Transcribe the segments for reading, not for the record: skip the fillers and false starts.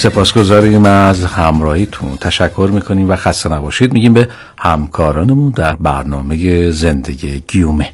سپاسگزاریم از همراهیتون، تشکر میکنیم و خسته نباشید میگیم به همکارانمون در برنامه زندگی گیومه.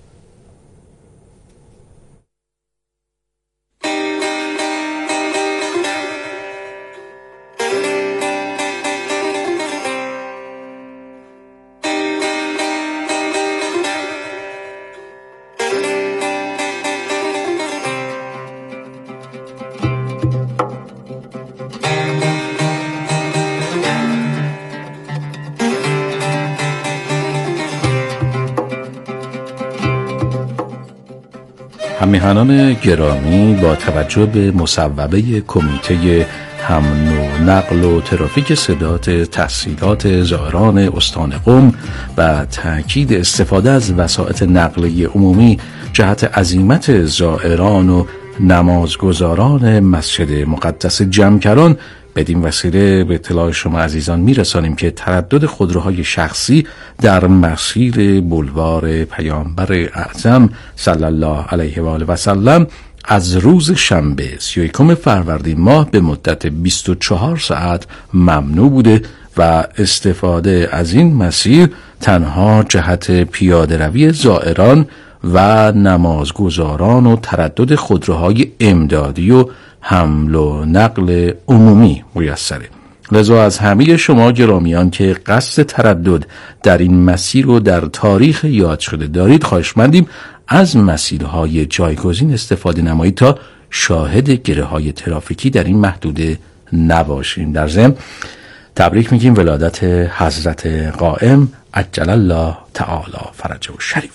همیهنان گرامی، با توجه به مصوبه کمیته حمل و نقل و ترافیک سدات تحصیلات زائران استان قم و تأکید استفاده از وسایط نقلیه عمومی جهت عزیمت زائران و نمازگزاران مسجد مقدس جمکران، بدین وسیله به اطلاع شما عزیزان میرسانیم که تردد خودروهای شخصی در مسیر بولوار پیامبر اعظم صلی الله علیه و آله و سلم از روز شنبه 31 فروردین ماه به مدت 24 ساعت ممنوع بوده و استفاده از این مسیر تنها جهت پیاده روی زائران و نمازگزاران و تردد خودروهای امدادی و حمل و نقل عمومی میسره. لذا از همه شما گرامیان که قصد تردد در این مسیر رو در تاریخ یاد شده دارید، خواهشمندیم از مسیرهای جایگزین استفاده نمایید تا شاهد گره‌های ترافیکی در این محدوده نباشیم. در ضمن تبریک میگیم ولادت حضرت قائم عجل الله تعالی فرجه و شریف.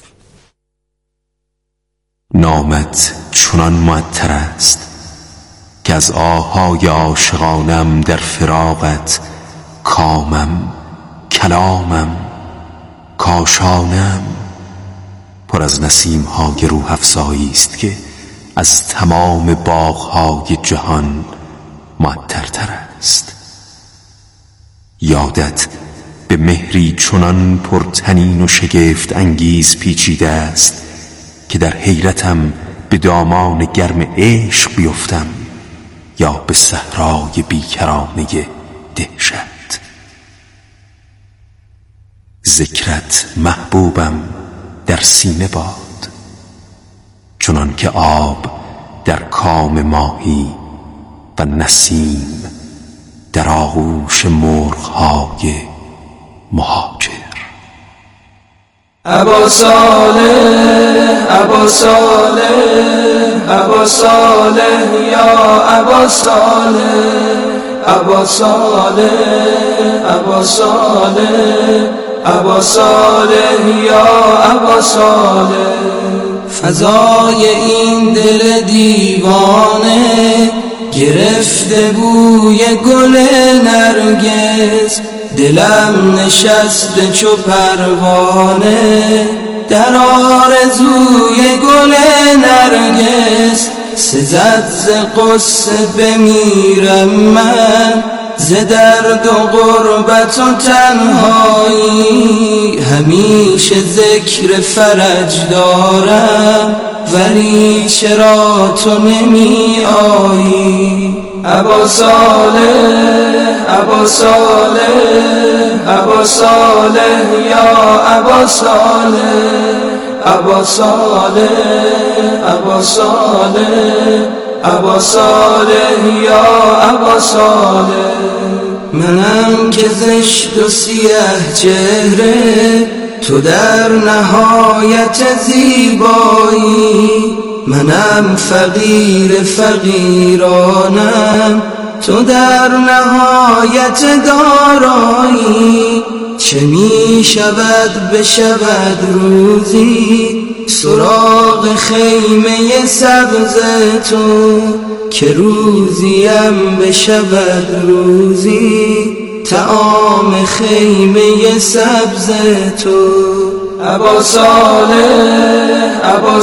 نامت چنان معطر است که از آهای عاشقانم در فراقت کامم، کلامم، کاشانم پر از نسیم‌های روح افزایی است که از تمام باغ‌های جهان معطرتر است. یادت به مهری چنان پرتنین و شگفت انگیز پیچیده است که در حیرتم به دامان گرم عشق بیفتم یا به صحرای بیکرانه دهشت. ذکرت محبوبم در سینه باد، چنان که آب در کام ماهی و نسیم در آغوش مرغ‌های مهاجر. ابا صالح، ابا صالح، ابا صالح یا ابا صالح، ابا صالح، ابا صالح، ابا صالح یا ابا صالح. فضای این دل دیوانه گرفته بوی گل نرگس، دلم نشسته چو پروانه در آرزوی گل نرگس. سزد ز غصه بمیرم من، ز درد و غربت و تنهایی، همیشه ذکر فرج دارم ولی چرا تو نمی آیی؟ ابا صالح، ابا صالح، ابا صالح یا ابا صالح، ابا صالح، ابا صالح، ابا صالح یا ابا صالح. منم که زشت و سیاه چهره، تو در نهایت زیبایی، منم فقیر فقیرانم، تو در نهایت دارایی. چه می شود بشود روزی سراغ خیمه سبز تو، که روزیم بشود روزی طعام خیمه سبز تو. ابا صالح، ابا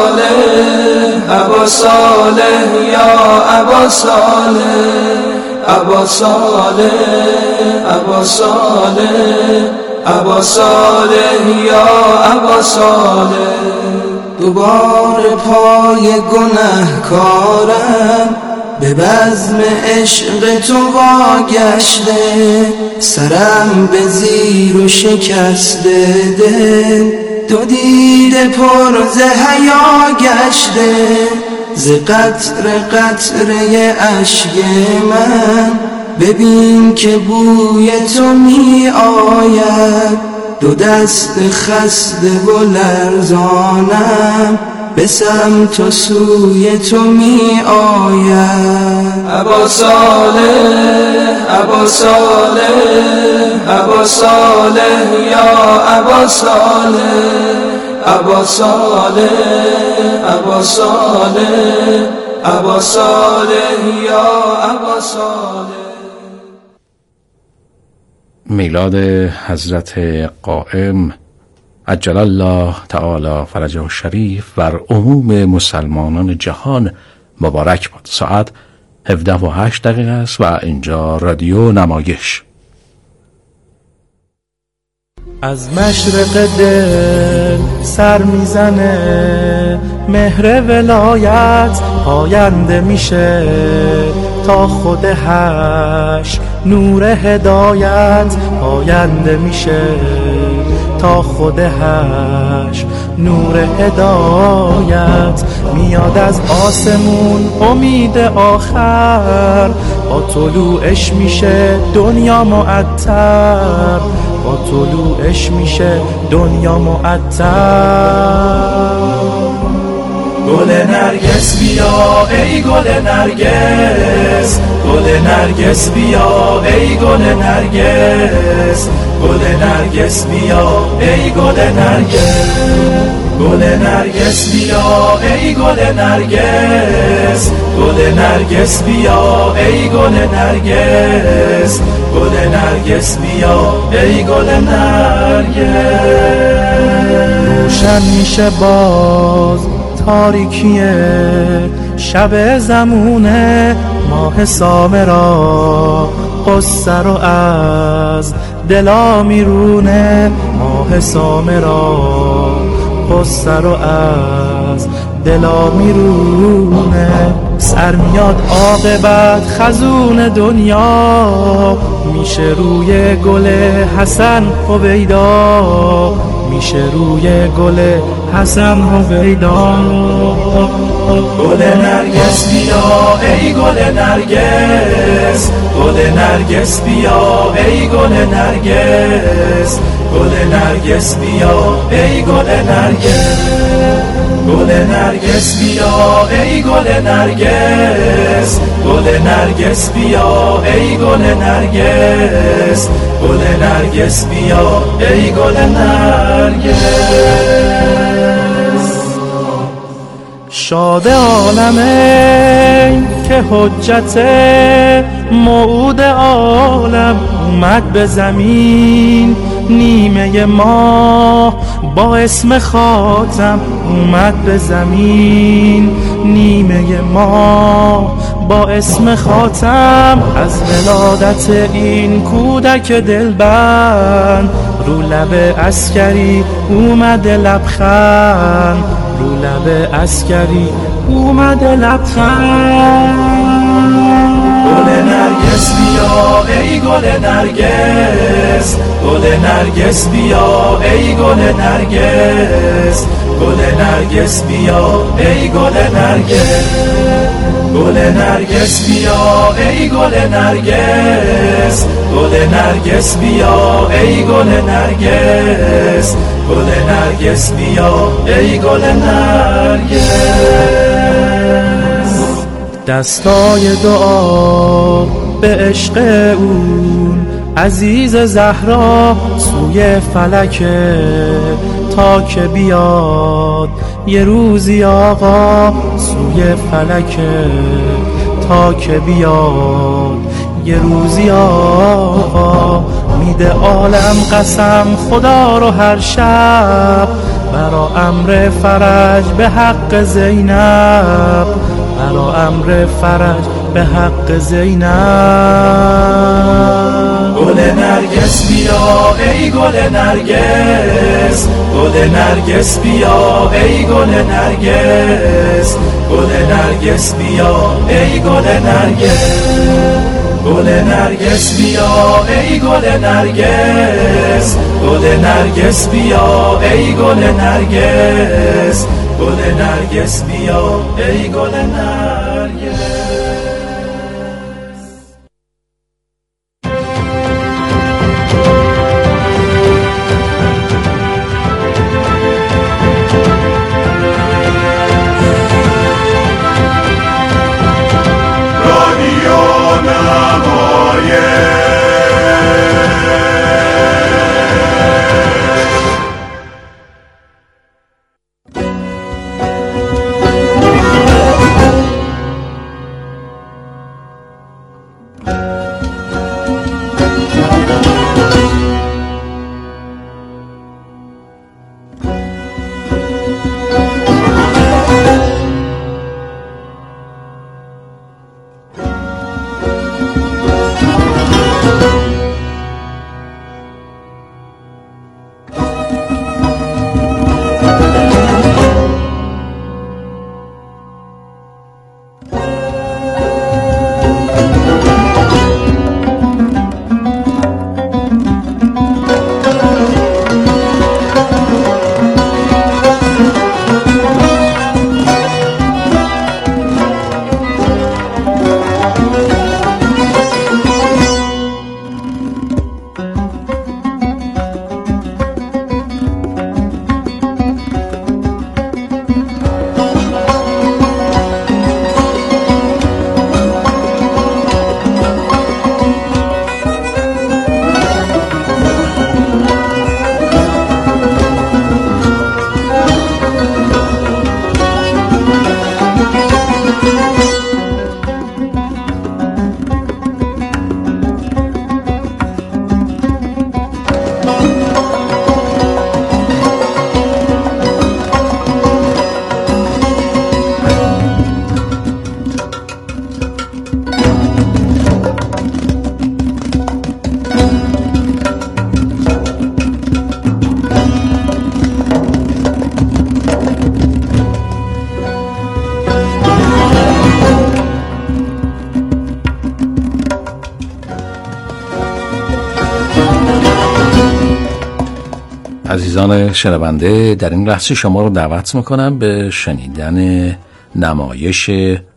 صالح، ابا صالح یا ابا صالح، ابا صالح، ابا صالح، ابا صالح یا ابا صالح. دوباره پای گنهکارم به بزم عشق تو واگشته، سرم به زیر و شکسته دل، دو دیده پر ز حیا گشته، ز قطره قطره اشک من ببین که بوی تو می آید، دو دست خسته و لرزانم به سمت و سوی تو می آید. ابا صالح ابا صالح ابا صالح یا ابا صالح، ابا صالح ابا صالح ابا صالح یا ابا صالح. میلاد حضرت قائم عجل الله تعالی فرجه الشریف بر عموم مسلمانان جهان مبارک باد. ساعت 17:08 است و اینجا رادیو نمایش. از مشرق دل سر میزنه، مهر ولایت پاینده میشه تا خود حشر، نور هدایت پاینده میشه تا خود حشر، نور هدایت میاد از آسمون امید آخر، با طلوعش میشه دنیا معطر، با طلوعش میشه دنیا معطر. گل نرگس بیا ای گل نرگس، گل نرگس بیا ای گل نرگس، گل نرگس بیا ای گل نرگس، گل نرگس بیا ای گل نرگس، گل نرگس بیا ای گل نرگس، گل نرگس بیا ای گل نرگس. روشن میشه باز تاریکی شب زمونه، ماه سامرا قصه رو از دلا میرونه، ماه سامرا قصه رو از دلا میرونه. سر میاد عاقبت خزون دنیا، میشه روی گل حسن هویدا، میشه روی گل حسن هویدا. گل نرگس بیا ای گل نرگس، گل نرگس بیا ای گل نرگس، گل نرگس بیا ای گل نرگس، گل نرگس بیا ای گل نرگس، گل نرگس بیا ای گل نرگس، گل نرگس بیا ای گل نرگس. شاد عالمه که حجت موعود عالم اومد به زمین، نیمه ماه با اسم خاتم اومد به زمین، نیمه ماه با اسم خاتم. از ولادت این کودک دلبند رو لب عسکری اومده لبخند، رو لب عسکری اومده لبخند. گل نرگس بیا ای گل نرگس، گل نرگس بیا ای گل نرگس، گل نرگس بیا ای گل نرگس، گل نرگس بیا ای گل نرگس، گل نرگس بیا ای گل نرگس، گل نرگس بیا ای گل نرگس. دستای دعا به عشق اون عزیز زهرا سوی فلکه، تا که بیاد یه روزی آقا سوی فلکه، تا که بیاد یه روزی آقا. میده عالم قسم خدا رو هر شب، برا امر فرج به حق زینب، برا امر فرج به حق زینب. گل نرگس بیا ای گل نرگس، گل نرگس بیا ای گل نرگس، گل نرگس بیا ای گل نرگس، گل نرگس بیا ای گل نرگس، گل نرگس بیا ای گل نرگس، گل نرگس بیا ای گل نرگس. عزیزان شنونده، در این لحظه شما رو دعوت میکنم به شنیدن نمایش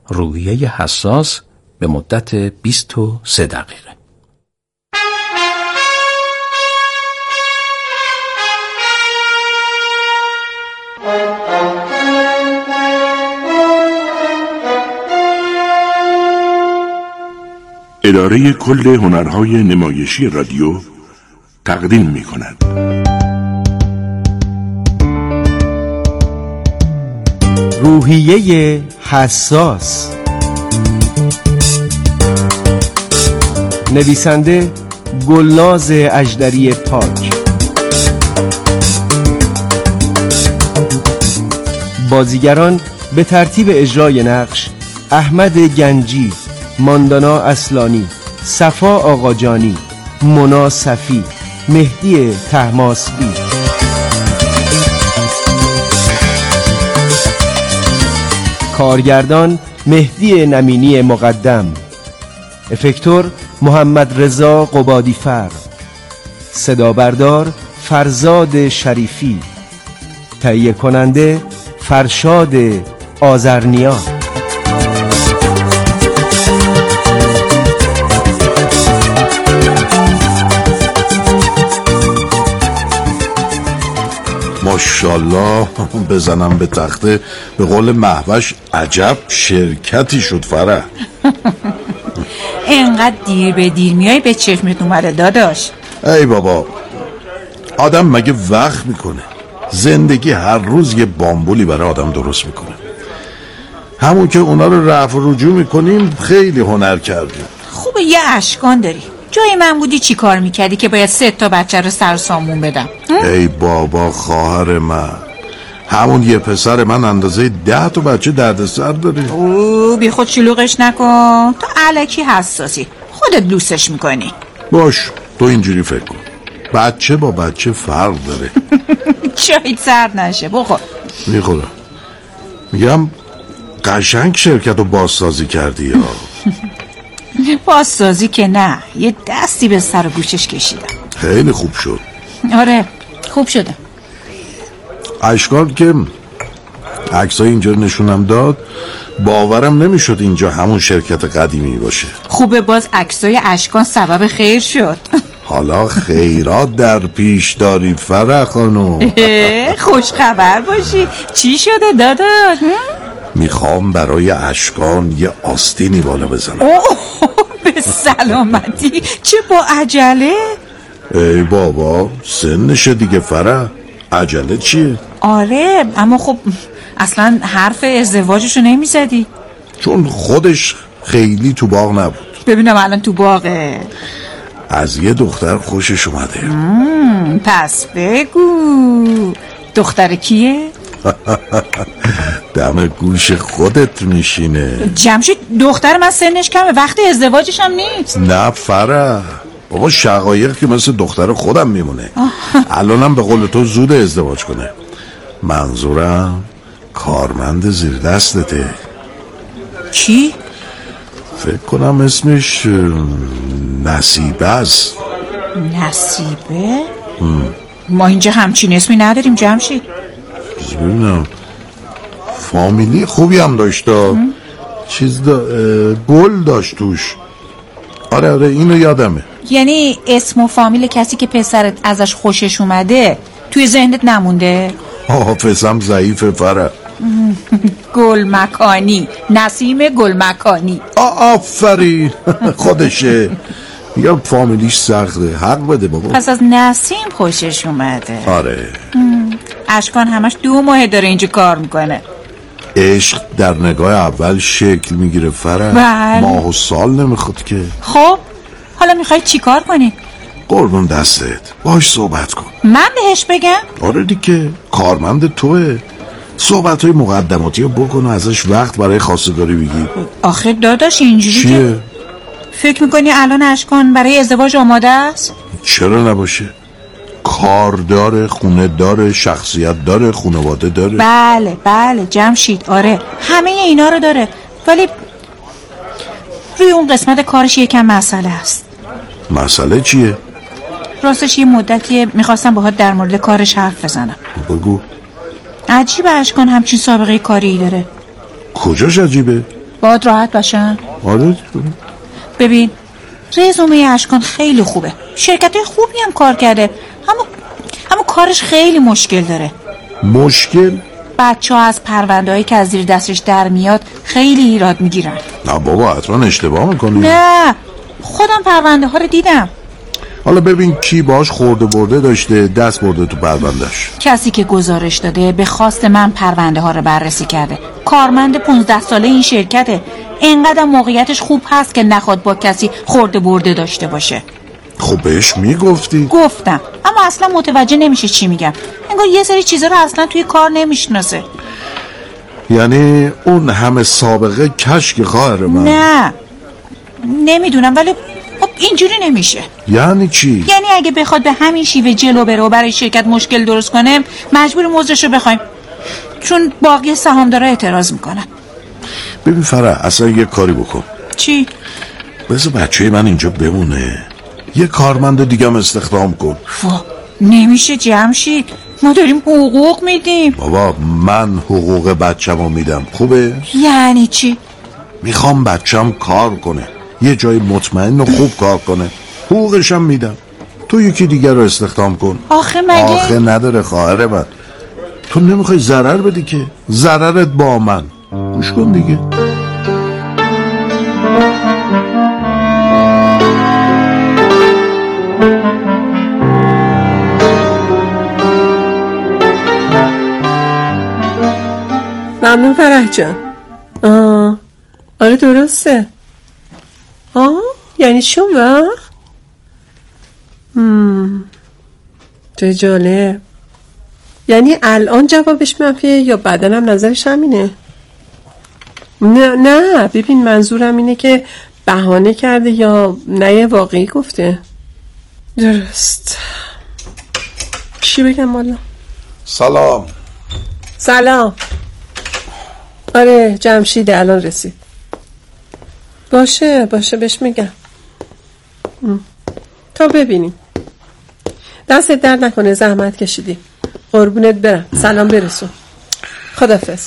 روحیه حساس به مدت 23 دقیقه. اداره کل هنرهای نمایشی رادیو تقدیم می‌کند. روحیه حساس. نویسنده گلناز اژدری پاک. بازیگران به ترتیب اجرای نقش: احمد گنجی، ماندانا اصلانی، صفا آقاجانی، مونا صفی، مهدی طهماسبی. کارگردان مهدی نمینی مقدم. افکتور محمد رضا قبادیفر. صدا بردار فرزاد شریفی. تهیه کننده فرشاد آذرنیا. ماشاءالله بزنم به تخته. به قول مهوش عجب شرکتی شد فرح. اینقدر دیر به دیر میای به چشمت اومده داداش. ای بابا، آدم مگه وقت میکنه؟ زندگی هر روز یه بامبولی برای آدم درست میکنه. همون که اونا رو رفع و رجوع میکنیم خیلی هنر کردیم. خوبه یه اشکان داری. جای من بودی چی کار میکردی که باید 3 بچه رو سر سامون بدم؟ ای بابا خواهر من، همون یه پسر من اندازه 10 بچه دردسر داره. اوه بی خود شلوغش نکن، تو الکی حساسی، خودت دوستش میکنی. باش، تو اینجوری فکر کن، بچه با بچه فرق داره. شاید سرد نشه، بخور. میخورم. میگم قشنگ شرکت رو بازسازی کردی یا؟ بازسازی که نه، یه دستی به سر و گوشش کشیدم. خیلی خوب شد. آره خوب شده. اشکال که عکسای اینجا نشونم داد، باورم نمیشد اینجا همون شرکت قدیمی باشه. خوبه باز عکسای اشکان سبب خیر شد. حالا خیرات در پیش دارید فرح خانم. خوش خبر باشی. چی شده داداش؟ میخوام برای اشکان یه آستینی بالا بزنم. به سلامتی. چه با عجله؟ ای بابا سنشه دیگه فرح، عجله چیه؟ آره اما خب اصلا حرف ازدواجشو نمیزدی؟ چون خودش خیلی تو باغ نبود. ببینم الان تو باغه. از یه دختر خوشش اومده. پس بگو دختر کیه؟ دم گوش خودت میشینه. جمشید دختر من سنش کمه، وقت ازدواجش هم نیست. نه فرح بابا، شقایق که مثل دختر خودم میمونه. الانم به قول تو زود ازدواج کنه. منظورم کارمند زیر دستته. کی؟ فکر کنم اسمش نصیبه است. نصیبه؟ ما اینجا همچین اسمی نداریم جمشید. ببینم فامیلی خوبی هم داشته. گل داشت توش. آره اینو یادمه. یعنی اسم و فامیل کسی که پسرت ازش خوشش اومده توی ذهنت نمونده؟ حافظم ضعیفه فرح. گل مکانی، نسیم گل مکانی. آفرین خودشه. میگم فامیلیش سخته، حق بده بابا. پس از نسیم خوشش اومده. آره. اشکان همش 2 ماه داره اینجا کار میکنه. عشق در نگاه اول شکل میگیره فرح. بله. ماه و سال نمیخواد که. خب حالا میخوای چی کار کنی؟ قربون دستت، باش صحبت کن. من بهش بگم؟ آره دیگه، کارمند توه. صحبت‌های مقدماتی رو بکن و ازش وقت برای خواستگاری بگیر. آخه داداش اینجوری چیه؟ که فکر میکنی الان اشکان برای ازدواج آماده است؟ چرا نباشه؟ کار داره، خونه داره، شخصیت داره، خانواده داره. بله جمشید، آره همه اینا رو داره، ولی روی اون قسمت کارش یکم مسئله است. مسئله چیه؟ راستش یه مدتیه میخواستم باهات در مورد کارش حرف بزنم. بگو. عجیبه اشکان همچین سابقه کاری داره. کجاش عجیبه؟ باهات راحت باشم؟ آره. ببین رزومه اشکان خیلی خوبه، شرکت خوبی هم کار کرده، اما کارش خیلی مشکل داره. مشکل؟ بچه ها از پرونده هایی که از زیر دستش در میاد خیلی ایراد میگیرن. نه بابا حتما اشتباه میکنی. نه خودم پرونده ها رو دیدم. حالا ببین کی باش خورده برده داشته، دست برده تو پروندهش. کسی که گزارش داده به خواست من پرونده ها رو بررسی کرده، کارمند 15 ساله این شرکته. اینقدر موقعیتش خوب هست که نخواد با کسی خورده برده داشته باشه. خب بهش میگفتی؟ گفتم اما اصلا متوجه نمیشه چی میگم. انگار یه سری چیزا رو اصلا توی کار نمیشناسه. یعنی اون همه سابقه کشک خواهر من؟ نه نمیدونم، ولی خب اینجوری نمیشه. یعنی چی؟ یعنی اگه بخواد به همین شیوه جلو بره و برای شرکت مشکل درست کنه، مجبور مزدش رو بخوایم، چون باقی سهامدارا اعتراض میکنن. ببین فرح، اصلا یه کاری بکن. چی؟ بذار بچه من اینجا بمونه، یه کارمند دیگه هم استخدام کن. نمیشه جمشید، ما داریم حقوق میدیم. بابا من حقوق بچه‌مو میدم، خوبه؟ یعنی چی؟ میخوام بچه‌م کار کنه، یه جای مطمئن و خوب کار کنه، حقوقشم میدم. تو یکی دیگر رو استخدام کن. آخه مگه؟ آخه نداره خواهر من، تو نمیخوای ضرر بدی که، ضررت با من. گوش کن دیگه. ممنون فرح جان. آره درسته. یعنی شما؟ چه جالب. یعنی الان جوابش منفیه یا بعدن هم نظرش همینه؟ نه ببین منظورم اینه که بهانه کرده یا نه واقعی گفته. درست. چی بگم والا؟ سلام. آره جمشید الان رسید. باشه بهش میگم. تا ببینیم. دستت درد نکنه، زحمت کشیدی. قربونت برم. سلام برسون. خدافظ.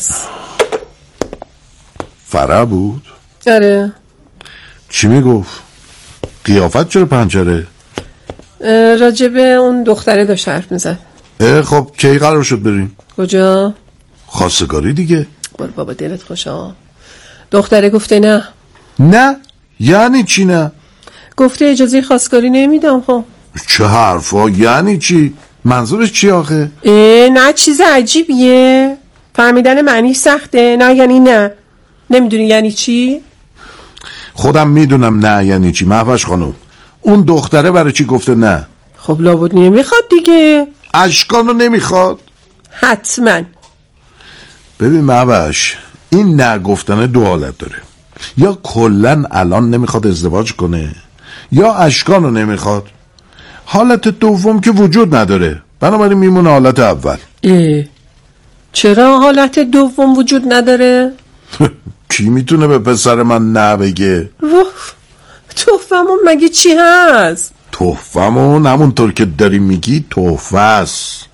فرح بود؟ آره. چی میگفت؟ قیافت چرا پنجره؟ راجبه اون دختره داشت حرف میزد. خب کی قرار شد بریم؟ کجا؟ خواستگاری دیگه. برو بابا دلت خوشا. دختره گفته نه؟ یعنی چی نه؟ گفته اجازه خواستگاری نمیدم. خب چه حرفا؟ یعنی چی؟ منظورش چی آخه؟ نه چیز عجیبیه. فهمیدن معنی سخته. نه یعنی نه. نمیدونی یعنی چی؟ خودم میدونم نه یعنی چی. مهوش خانم اون دختره برای چی گفته نه؟ خب لابد نمیخواد دیگه. اشکانو نمیخواد؟ حتما. ببین مهوش، این نه گفتن دو حالت داره. یا کلن الان نمیخواد ازدواج کنه یا اشکانو نمیخواد. حالت دوم که وجود نداره، بنابراین میمونه حالت اول. چرا حالت دوم وجود نداره؟ کی میتونه به پسر من نه بگه؟ تحفمون مگه چی هست؟ تحفمون همونطور که داری میگی تحفه است.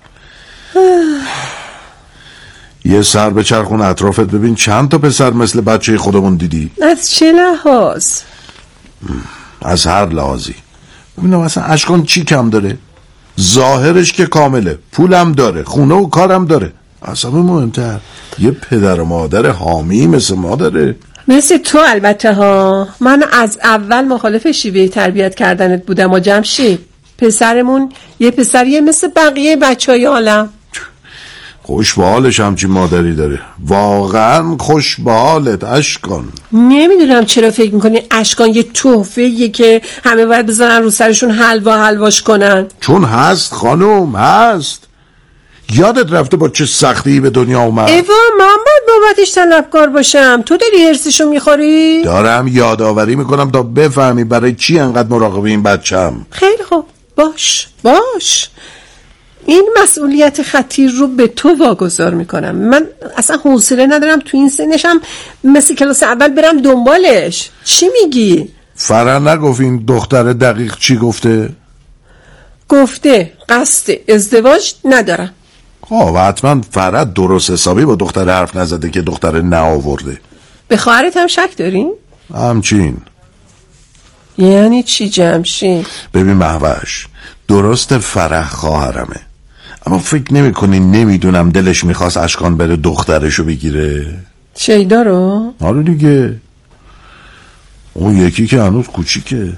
یه سر به چرخون اطرافت ببین چند تا پسر مثل بچه خودمون دیدی؟ از چه لحاظ؟ از هر لحاظی. ببینم اصلا اشکان چی کم داره؟ ظاهرش که کامله، پولم داره، خونه و کارم داره. اصلا مهمتر یه پدر و مادر حامی مثل ما داره. مثل تو البته ها. من از اول مخالف شیوه تربیت کردنت بودم و جمشید. پسرمون یه پسریه مثل بقیه بچهای عالم. خوش به حالش همچین مادری داره. واقعا خوش به حالت اشکان. نمیدونم چرا فکر میکنی اشکان یه تحفه‌ایه که همه باید بزنن رو سرشون حلواش کنن. چون هست خانم، هست. یادت رفته با چه سختی به دنیا اومد؟ من باید بابتش طلبکار باشم. تو داری هرسشو میخوری؟ دارم یادآوری میکنم تا بفهمی برای چی انقدر مراقب این بچم. خیلی خوب، باش. این مسئولیت خطیر رو به تو واگذار میکنم. من اصلا حوصله ندارم تو این سنشم مثل کلاس اول برم دنبالش. چی میگی؟ فرح نگفت این دختره دقیق چی گفته؟ گفته قصد ازدواج ندارم. و حتما فرح درست حسابی با دختره حرف نزده که دختره نه آورده. به خواهرت هم شک داری؟ همچین. یعنی چی جمشید؟ ببین مهوش، درست فرح خواهرمه، اما فکر نمی کنی نمیدونم دلش میخواست اشکان بره دخترشو بگیره؟ شیدا رو؟ آره دیگه، اون یکی که هنوز کوچیکه.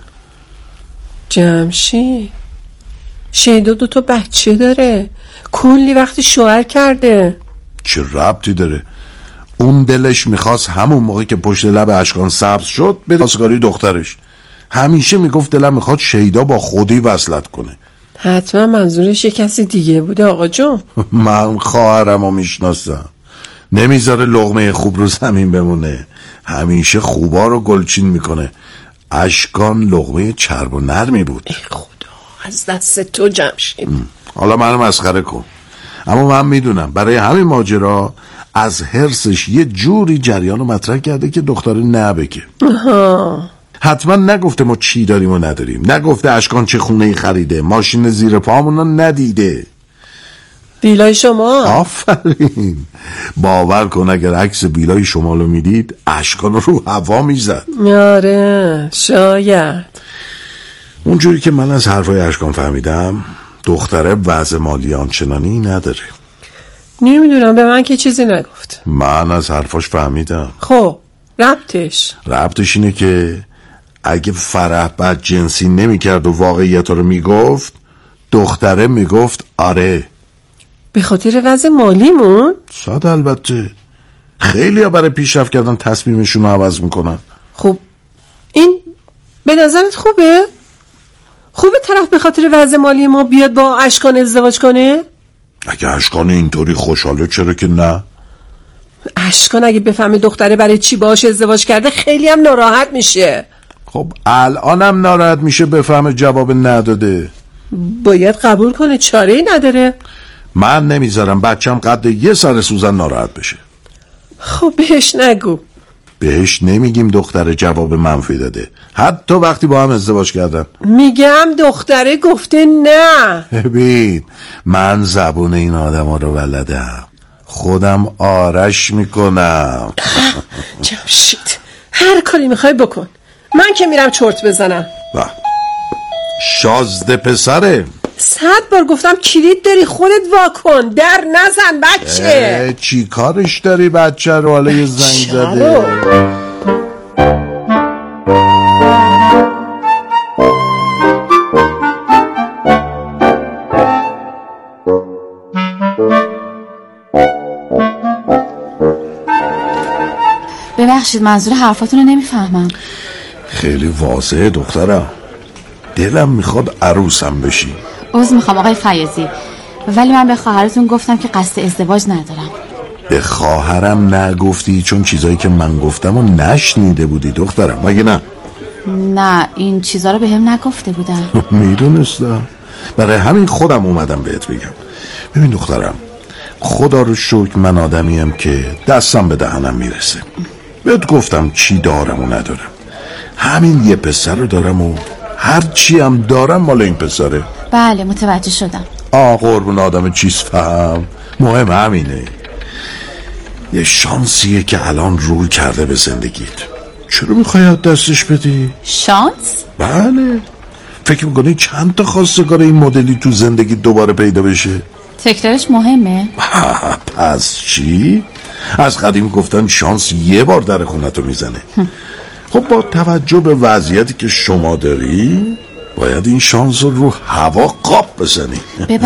جمشید، شیدا 2 بچه داره، کلی وقت شوهر کرده. چه ربطی داره؟ اون دلش میخواست همون موقع که پشت لب اشکان سبز شد بره خواستگاری دخترش. همیشه میگفت دلم میخواد شیدا با خودی وصلت کنه. حتما منظورش یه کسی دیگه بوده آقا جون. من خواهرمو میشناسم، نمیذاره لقمه خوب رو زمین بمونه، همیشه خوبا رو گلچین میکنه. اشکان لقمه چرب و نرمی بود. ای خدا از دست تو جمشید. حالا منو مسخره کن، اما من میدونم برای همین ماجرا از حرصش یه جوری جریان رو مطرح کرده که دختر نبگه. حتما نگفته ما چی داریم و نداریم، نگفته اشکان چه خونه‌ای خریده، ماشین زیر پامونو ندیده. بیلای شما؟ آفرین. باور کن اگر عکس بیلای شما رو میدید اشکان رو هوا میزد. آره شاید. اونجوری که من از حرفای اشکان فهمیدم دختره وضع مالی آنچنانی نداره. نمیدونم، به من که چیزی نگفت. من از حرفاش فهمیدم. خب ربطش اینه که اگه فرح بد جنسی نمی کرد و واقعیت رو میگفت، دختره میگفت آره. به خاطر وضع مالیمون؟ شاید. البته خیلی ها برای پیشرفت کردن تصمیمشون رو عوض میکنن. خب این به نظرت خوبه طرف به خاطر وضع مالی ما بیاد با اشکان ازدواج کنه؟ اگه اشکان اینطوری خوشحاله چرا که نه؟ اشکان اگه بفهمه دختره برای چی باهاش ازدواج کرده خیلی هم ناراحت میشه. خب الانم ناراحت میشه بفهمه جواب نداده. باید قبول کنه، چاره‌ای نداره. من نمیذارم بچم قد یه سر سوزن ناراحت بشه. خب بهش نگو. بهش نمیگیم دختر جواب منفی داده، حتی وقتی با هم ازدواج کردن. میگم دختره گفته نه. ببین من زبون این آدم ها رو بلدم، خودم آرش میکنم. جمشید هر کاری میخوای بکن، من که میرم چرت بزنم. شازده پسره، 100 بار گفتم کلید داری خودت واکن، در نزن بچه. چی کارش داری بچه رو حالا یه زنگ زده؟ ببخشید منظور حرفاتون رو نمیفهمم. خیلی واضحه دخترم، دلم میخواد عروسم بشی. عذر میخوام آقای فیاضی، ولی من به خواهرتون گفتم که قصد ازدواج ندارم. به خواهرم نگفتی چون چیزایی که من گفتم و نشنیده بودی دخترم، مگه نه؟ نه این چیزا رو بهم نگفته بودن. میدونستم، برای همین خودم اومدم بهت بگم. ببین دخترم، خدا رو شکر من آدمیم که دستم به دهنم میرسه. بهت گفتم چی دارم و ندارم، همین یه پسر رو دارم و هر چی هم دارم مال این پسره. بله متوجه شدم. قربون آدم چیز فهم، مهم همینه. یه شانسیه که الان روی کرده به زندگیت، چرا میخوای دستش بدی؟ شانس؟ بله. فکر میکنی چند تا خواستگار این مدلی تو زندگی دوباره پیدا بشه؟ تکرارش مهمه؟ پس چی؟ از قدیم گفتن شانس یه بار در خونتو میزنه. خب با توجه به وضعیتی که شما داری باید این شانس رو هوا قاب بزنی.